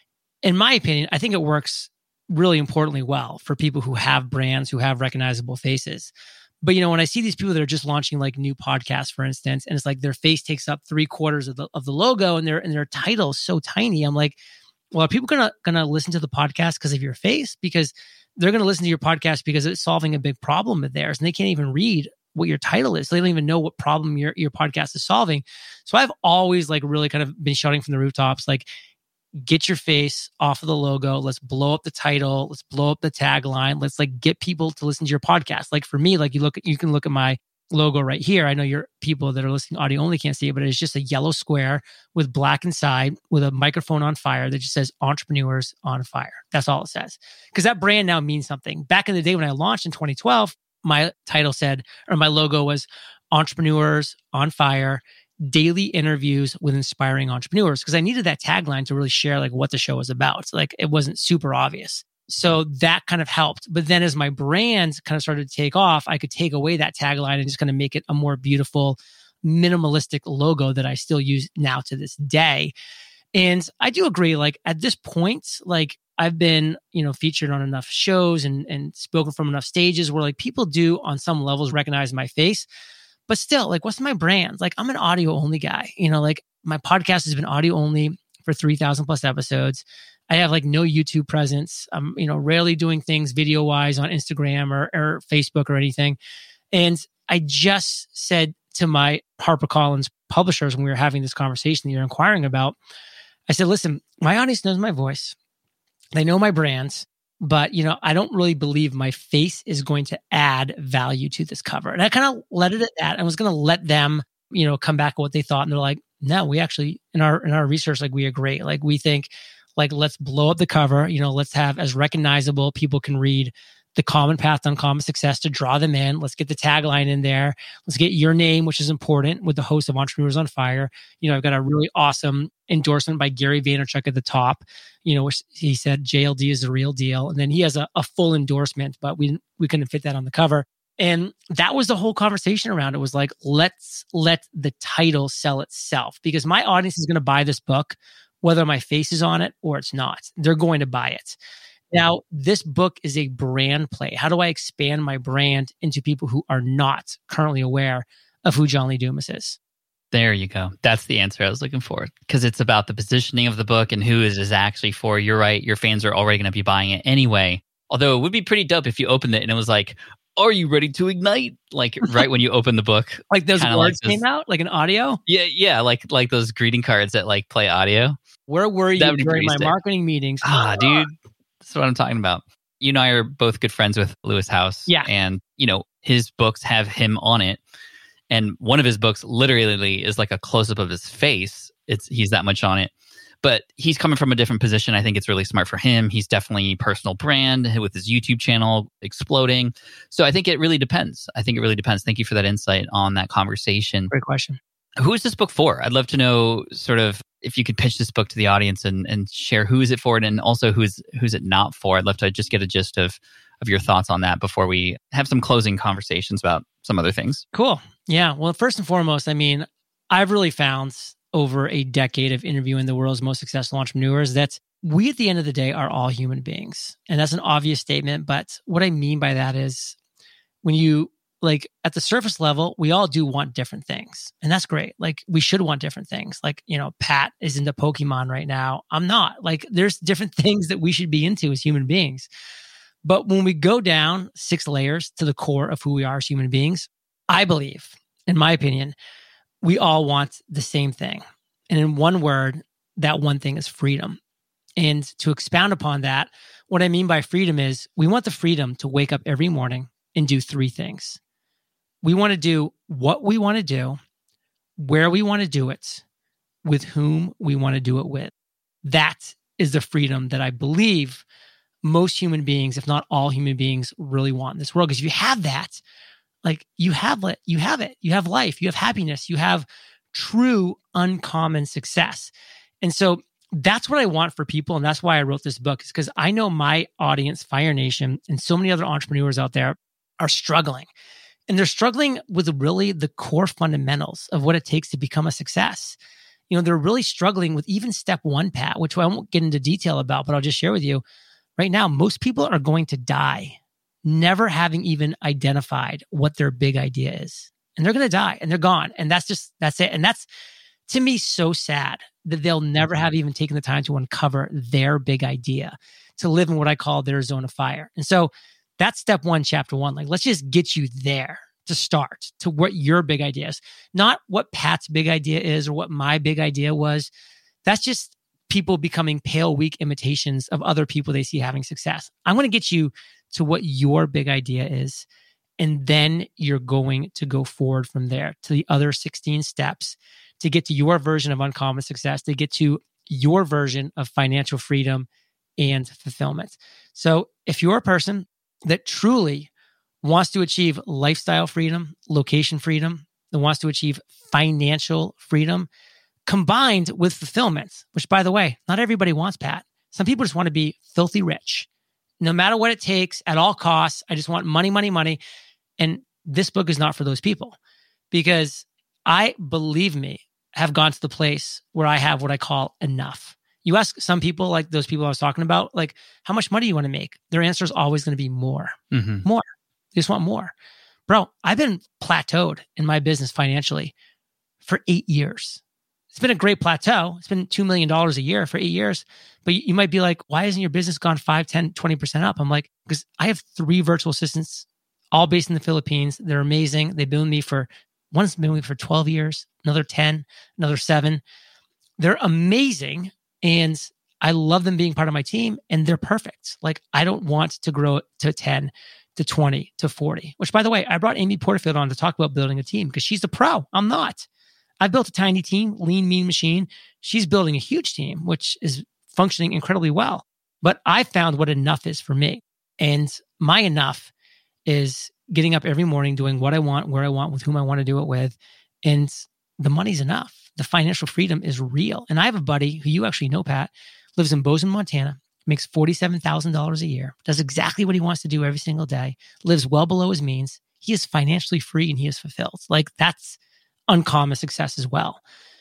in my opinion, I think it works really importantly well for people who have brands, who have recognizable faces. But, you know, when I see these people that are just launching like new podcasts, for instance, and it's like their face takes up three quarters of the of the logo and their and their title is so tiny, I'm like, well, are people gonna gonna listen to the podcast because of your face? Because they're gonna listen to your podcast because it's solving a big problem of theirs, and they can't even read what your title is. They don't even know what problem your your podcast is solving. So I've always like really kind of been shouting from the rooftops, like, get your face off of the logo. Let's blow up the title. Let's blow up the tagline. Let's like get people to listen to your podcast. Like for me, like you look at, you can look at my logo right here. I know your people that are listening audio only can't see it, but it's just a yellow square with black inside with a microphone on fire that just says Entrepreneurs on Fire. That's all it says. Because that brand now means something. Back in the day when I launched in twenty twelve, my title said, or my logo was Entrepreneurs on Fire, daily interviews with inspiring entrepreneurs, because I needed that tagline to really share like what the show was about. So, like it wasn't super obvious. So that kind of helped. But then as my brand kind of started to take off, I could take away that tagline and just kind of make it a more beautiful, minimalistic logo that I still use now to this day. And I do agree, like at this point, like I've been, you know, featured on enough shows and, and spoken from enough stages where like people do on some levels recognize my face. But still, like, what's my brand? Like, I'm an audio only guy. You know, like my podcast has been audio only for three thousand plus episodes. I have like no YouTube presence. I'm, you know, rarely doing things video wise on Instagram or, or Facebook or anything. And I just said to my HarperCollins publishers when we were having this conversation that you're inquiring about, I said, listen, my audience knows my voice. They know my brands. But, you know, I don't really believe my face is going to add value to this cover. And I kind of let it at that. I was going to let them, you know, come back with what they thought. And they're like, no, we actually, in our in our research, like we agree. Like we think, like, let's blow up the cover. You know, let's have as recognizable, people can read the common path to uncommon success to draw them in. Let's get the tagline in there. Let's get your name, which is important, with the host of Entrepreneurs on Fire. You know, I've got a really awesome endorsement by Gary Vaynerchuk at the top, you know, which he said J L D is the real deal. And then he has a, a full endorsement, but we we couldn't fit that on the cover. And that was the whole conversation around it, was like, let's let the title sell itself, because my audience is going to buy this book, whether my face is on it or it's not. They're going to buy it. Now, this book is a brand play. How do I expand my brand into people who are not currently aware of who John Lee Dumas is? There you go. That's the answer I was looking for, because it's about the positioning of the book and who it is actually for. You're right. Your fans are already going to be buying it anyway. Although it would be pretty dope if you opened it and it was like, are you ready to ignite? Like right when you open the book. Like those words like those, came out, like an audio? Yeah, yeah. Like like those greeting cards that like play audio. Where were you during my sick. marketing meetings? Ah, dude. That's what I'm talking about. You and I are both good friends with Lewis House. Yeah. And, you know, his books have him on it. And one of his books literally is like a close-up of his face. It's he's that much on it. But he's coming from a different position. I think it's really smart for him. He's definitely personal brand with his YouTube channel exploding. So I think it really depends. I think it really depends. Thank you for that insight on that conversation. Great question. Who is this book for? I'd love to know sort of if you could pitch this book to the audience and, and share who is it for, and also who's who's it not for. I'd love to just get a gist of of your thoughts on that before we have some closing conversations about some other things. Cool. Yeah. Well, first and foremost, I mean, I've really found over a decade of interviewing the world's most successful entrepreneurs that we at the end of the day are all human beings. And that's an obvious statement. But what I mean by that is when you like at the surface level, we all do want different things. And that's great. Like we should want different things. Like, you know, Pat is into Pokemon right now. I'm not. Like there's different things that we should be into as human beings. But when we go down six layers to the core of who we are as human beings, I believe, in my opinion, we all want the same thing. And in one word, that one thing is freedom. And to expound upon that, what I mean by freedom is we want the freedom to wake up every morning and do three things. We want to do what we want to do, where we want to do it, with whom we want to do it with. That is the freedom that I believe most human beings, if not all human beings, really want in this world. Because if you have that, like you have it, you have it, you have life, you have happiness, you have true uncommon success. And so that's what I want for people. And that's why I wrote this book, is because I know my audience, Fire Nation, and so many other entrepreneurs out there are struggling. And they're struggling with really the core fundamentals of what it takes to become a success. You know, they're really struggling with even step one, Pat, which I won't get into detail about, but I'll just share with you. Right now, most people are going to die never having even identified what their big idea is. And they're going to die and they're gone. And that's just, that's it. And that's, to me, so sad that they'll never have even taken the time to uncover their big idea, to live in what I call their zone of fire. And so that's step one, chapter one. Like, let's just get you there to start, to what your big idea is. Not what Pat's big idea is or what my big idea was. That's just people becoming pale, weak imitations of other people they see having success. I'm going to get you to what your big idea is. And then you're going to go forward from there to the other sixteen steps to get to your version of uncommon success, to get to your version of financial freedom and fulfillment. So if you're a person that truly wants to achieve lifestyle freedom, location freedom, that wants to achieve financial freedom combined with fulfillment, which, by the way, not everybody wants, Pat. Some people just want to be filthy rich. No matter what it takes, at all costs, I just want money, money, money. And this book is not for those people, because I, believe me, have gone to the place where I have what I call enough. You ask some people, like those people I was talking about, like, how much money do you want to make? Their answer is always going to be more, mm-hmm. more. They just want more. Bro, I've been plateaued in my business financially for eight years. It's been a great plateau. It's been two million dollars a year for eight years. But you might be like, why hasn't your business gone five, ten, twenty percent up? I'm like, because I have three virtual assistants, all based in the Philippines. They're amazing. They've been with me for, one's been with me for twelve years, another ten, another seven. They're amazing. And I love them being part of my team, and they're perfect. Like, I don't want to grow to ten, to twenty, to forty, which, by the way, I brought Amy Porterfield on to talk about building a team because she's the pro. I'm not. I've built a tiny team, lean, mean machine. She's building a huge team, which is functioning incredibly well. But I found what enough is for me. And my enough is getting up every morning, doing what I want, where I want, with whom I want to do it with. And the money's enough. The financial freedom is real. And I have a buddy who you actually know, Pat, lives in Bozeman, Montana, makes forty-seven thousand dollars a year, does exactly what he wants to do every single day, lives well below his means. He is financially free and he is fulfilled. Like, that's uncommon success as well.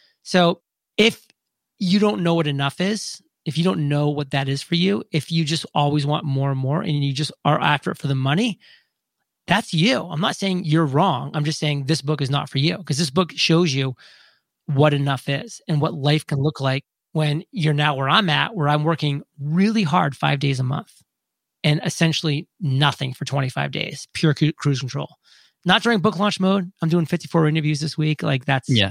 So if you don't know what enough is, if you don't know what that is for you, if you just always want more and more and you just are after it for the money, that's you. I'm not saying you're wrong. I'm just saying this book is not for you, because this book shows you what enough is and what life can look like when you're now where I'm at, where I'm working really hard five days a month and essentially nothing for twenty-five days, pure cu- cruise control. Not during book launch mode. I'm doing fifty-four interviews this week. Like, that's... Yeah.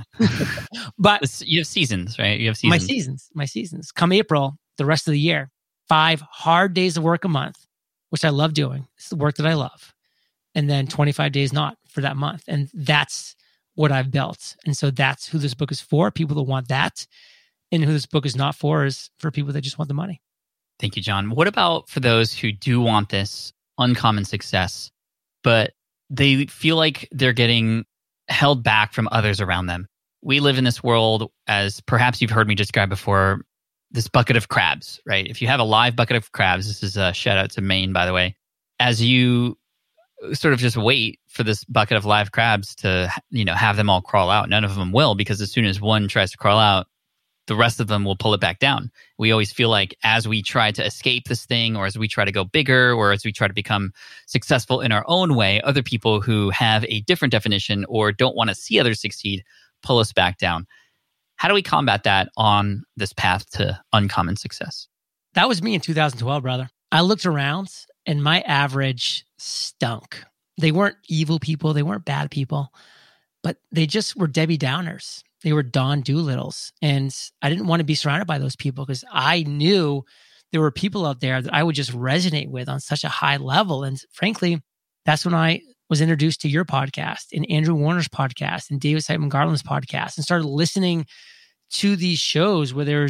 But you have seasons, right? You have seasons. My seasons. My seasons. Come April, the rest of the year, five hard days of work a month, which I love doing. It's the work that I love. And then twenty-five days not for that month. And that's what I've built. And so that's who this book is for, people that want that. And who this book is not for is for people that just want the money. Thank you, John. What about for those who do want this uncommon success, but they feel like they're getting held back from others around them? We live in this world, as perhaps you've heard me describe before, this bucket of crabs, right? If you have a live bucket of crabs, this is a shout out to Maine, by the way, as you sort of just wait for this bucket of live crabs to, you know, have them all crawl out. None of them will, because as soon as one tries to crawl out, the rest of them will pull it back down. We always feel like as we try to escape this thing, or as we try to go bigger, or as we try to become successful in our own way, other people who have a different definition or don't want to see others succeed pull us back down. How do we combat that on this path to uncommon success? That was me in two thousand twelve, brother. I looked around and my average stunk. They weren't evil people. They weren't bad people, but they just were Debbie Downers. They were Don Doolittles. And I didn't want to be surrounded by those people, because I knew there were people out there that I would just resonate with on such a high level. And frankly, that's when I was introduced to your podcast and Andrew Warner's podcast and David Siteman Garland's podcast, and started listening to these shows where there was just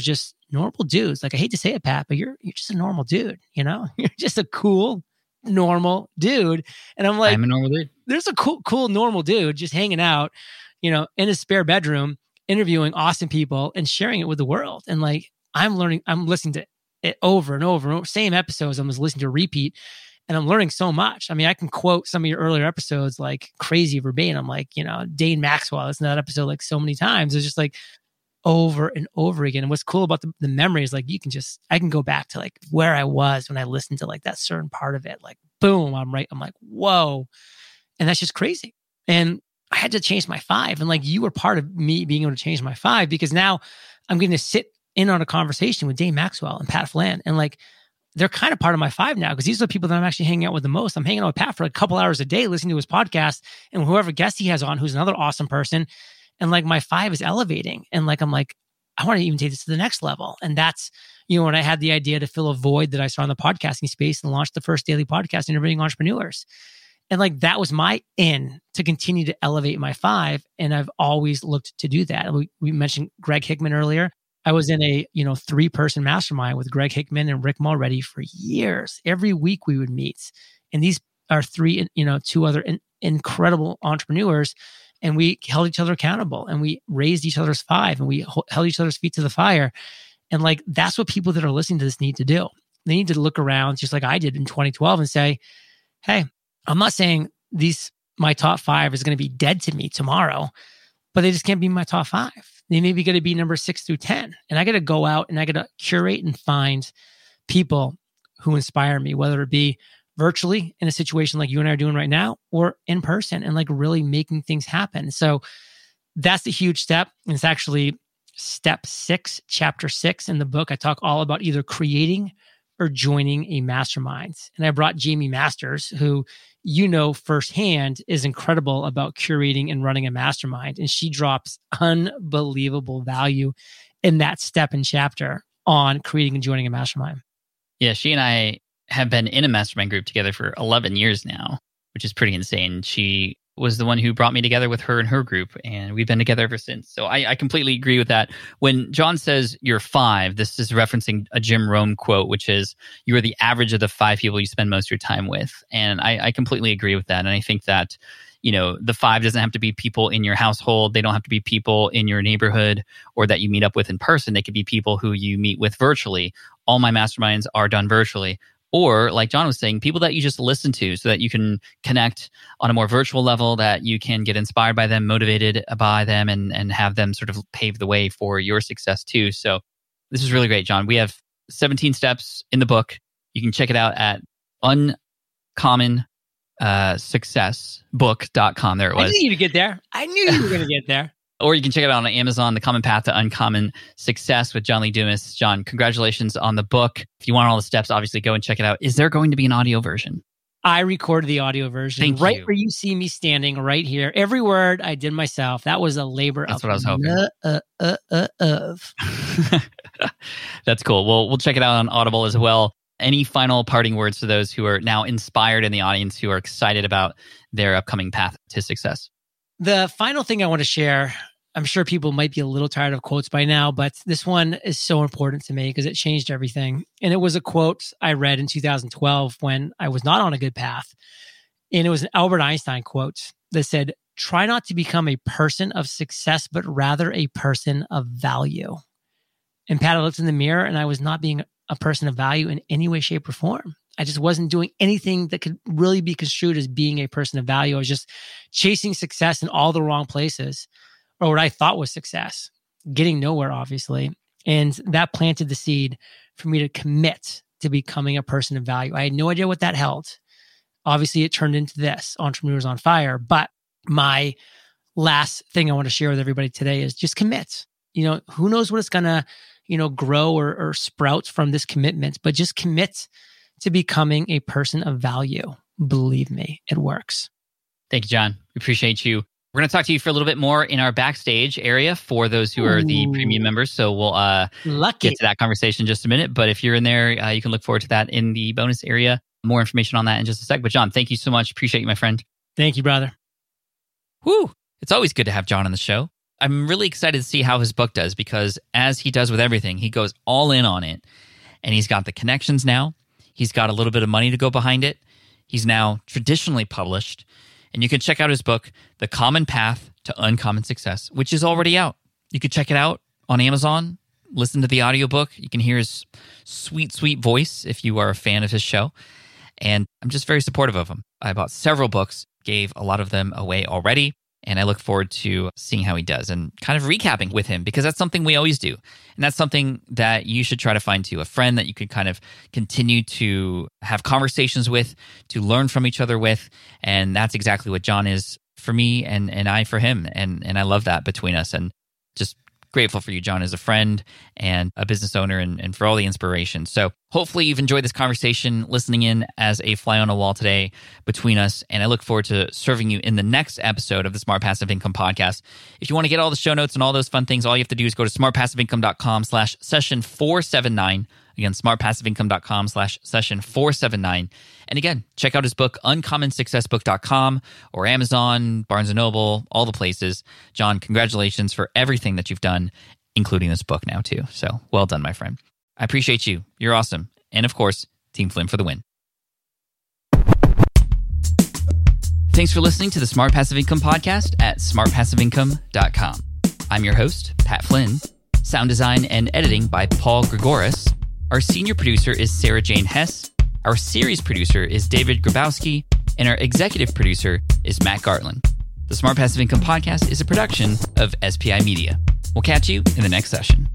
normal dudes. Like, I hate to say it, Pat, but you're you're just a normal dude, you know? You're just a cool, normal dude. And I'm like, I'm a normal dude. There's a cool, cool, normal dude just hanging out, you know, in his spare bedroom, interviewing awesome people and sharing it with the world. And like, I'm learning, I'm listening to it over and over and over, same episodes. I'm just listening to repeat, and I'm learning so much. I mean, I can quote some of your earlier episodes like crazy verbatim. I'm like, you know, Dane Maxwell, listen to that episode like so many times. It's just like over and over again. And what's cool about the, the memory is like, you can just, I can go back to like where I was when I listened to like that certain part of it. Like, boom, I'm right. I'm like, whoa. And that's just crazy. And I had to change my five. And like, you were part of me being able to change my five, because now I'm going to sit in on a conversation with Dane Maxwell and Pat Flynn. And like, they're kind of part of my five now, because these are the people that I'm actually hanging out with the most. I'm hanging out with Pat for a couple hours a day, listening to his podcast, and whoever guest he has on, who's another awesome person. And like, my five is elevating. And like, I'm like, I want to even take this to the next level. And that's, you know, when I had the idea to fill a void that I saw in the podcasting space and launched the first daily podcast interviewing entrepreneurs. And like, that was my in to continue to elevate my five. And I've always looked to do that. We, we mentioned Greg Hickman earlier. I was in a, you know, three person mastermind with Greg Hickman and Rick Mulready for years. Every week we would meet. And these are three, you know, two other in, incredible entrepreneurs. And we held each other accountable, and we raised each other's five, and we ho- held each other's feet to the fire. And like, that's what people that are listening to this need to do. They need to look around just like I did in twenty twelve and say, hey, I'm not saying these, my top five is going to be dead to me tomorrow, but they just can't be my top five. They may be going to be number six through ten. And I got to go out and I got to curate and find people who inspire me, whether it be virtually in a situation like you and I are doing right now, or in person, and like really making things happen. So that's the huge step. And it's actually step six, chapter six in the book. I talk all about either creating or joining a mastermind. And I brought Jamie Masters, who you know firsthand is incredible about curating and running a mastermind. And she drops unbelievable value in that step and chapter on creating and joining a mastermind. Yeah, she and I have been in a mastermind group together for eleven years now, which is pretty insane. She was the one who brought me together with her and her group, and we've been together ever since. So I, I completely agree with that. When John says you're five, this is referencing a Jim Rohn quote, which is, you are the average of the five people you spend most of your time with. And I, I completely agree with that. And I think that, you know, the five doesn't have to be people in your household. They don't have to be people in your neighborhood or that you meet up with in person. They could be people who you meet with virtually. All my masterminds are done virtually. Or like John was saying, people that you just listen to so that you can connect on a more virtual level, that you can get inspired by them, motivated by them, and, and have them sort of pave the way for your success too. So this is really great, John. We have seventeen steps in the book. You can check it out at uncommon success book dot com. There it was. I knew you'd get there. I knew you were going to get there. Or you can check it out on Amazon, The Common Path to Uncommon Success with John Lee Dumas. John, congratulations on the book. If you want all the steps, obviously go and check it out. Is there going to be an audio version? I recorded the audio version. Thank right you. Where you see me standing right here. Every word I did myself. That was a labor That's of what I was hoping. Uh, uh, uh, uh, of. That's cool. Well, we'll check it out on Audible as well. Any final parting words to those who are now inspired in the audience, who are excited about their upcoming path to success? The final thing I want to share, I'm sure people might be a little tired of quotes by now, but this one is so important to me because it changed everything. And it was a quote I read in two thousand twelve when I was not on a good path. And it was an Albert Einstein quote that said, "Try not to become a person of success, but rather a person of value." And Pat, I looked in the mirror and I was not being a person of value in any way, shape, or form. I just wasn't doing anything that could really be construed as being a person of value. I was just chasing success in all the wrong places, or what I thought was success, getting nowhere, obviously. And that planted the seed for me to commit to becoming a person of value. I had no idea what that held. Obviously, it turned into this, Entrepreneurs on Fire. But my last thing I want to share with everybody today is just commit. You know, who knows what it's going to, you know, grow or, or sprout from this commitment, but just commit to becoming a person of value. Believe me, it works. Thank you, John. We appreciate you. We're going to talk to you for a little bit more in our backstage area for those who are the premium members. So we'll uh, Lucky. get to that conversation in just a minute. But if you're in there, uh, you can look forward to that in the bonus area. More information on that in just a sec. But John, thank you so much. Appreciate you, my friend. Thank you, brother. Woo! It's always good to have John on the show. I'm really excited to see how his book does because as he does with everything, he goes all in on it. And he's got the connections now. He's got a little bit of money to go behind it. He's now traditionally published. And you can check out his book, The Common Path to Uncommon Success, which is already out. You could check it out on Amazon, listen to the audiobook. You can hear his sweet, sweet voice if you are a fan of his show. And I'm just very supportive of him. I bought several books, gave a lot of them away already. And I look forward to seeing how he does and kind of recapping with him because that's something we always do. And that's something that you should try to find too, a friend that you could kind of continue to have conversations with, to learn from each other with. And that's exactly what John is for me and, and I for him. And, and I love that between us and just grateful for you, John, as a friend and a business owner and, and for all the inspiration. So hopefully you've enjoyed this conversation, listening in as a fly on a wall today between us. And I look forward to serving you in the next episode of the Smart Passive Income Podcast. If you want to get all the show notes and all those fun things, all you have to do is go to smartpassiveincome.com slash session 479. Again, smartpassiveincome.com slash session 479. And again, check out his book, uncommon success book dot com or Amazon, Barnes and Noble, all the places. John, congratulations for everything that you've done, including this book now too. So well done, my friend. I appreciate you. You're awesome. And of course, Team Flynn for the win. Thanks for listening to the Smart Passive Income Podcast at smart passive income dot com. I'm your host, Pat Flynn. Sound design and editing by Paul Gregoris. Our senior producer is Sarah Jane Hess. Our series producer is David Grabowski. And our executive producer is Matt Gartland. The Smart Passive Income Podcast is a production of S P I Media. We'll catch you in the next session.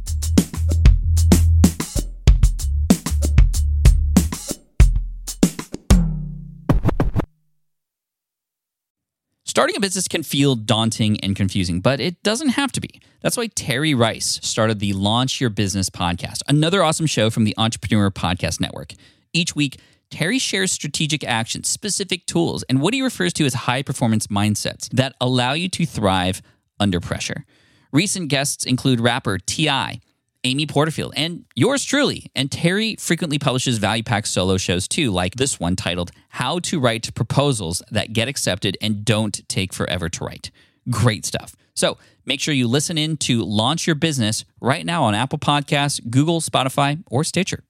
Starting a business can feel daunting and confusing, but it doesn't have to be. That's why Terry Rice started the Launch Your Business podcast, another awesome show from the Entrepreneur Podcast Network. Each week, Terry shares strategic actions, specific tools, and what he refers to as high-performance mindsets that allow you to thrive under pressure. Recent guests include rapper T I, Amy Porterfield, and yours truly. And Terry frequently publishes value pack solo shows too, like this one titled How to Write Proposals That Get Accepted and Don't Take Forever to Write. Great stuff. So make sure you listen in to Launch Your Business right now on Apple Podcasts, Google, Spotify, or Stitcher.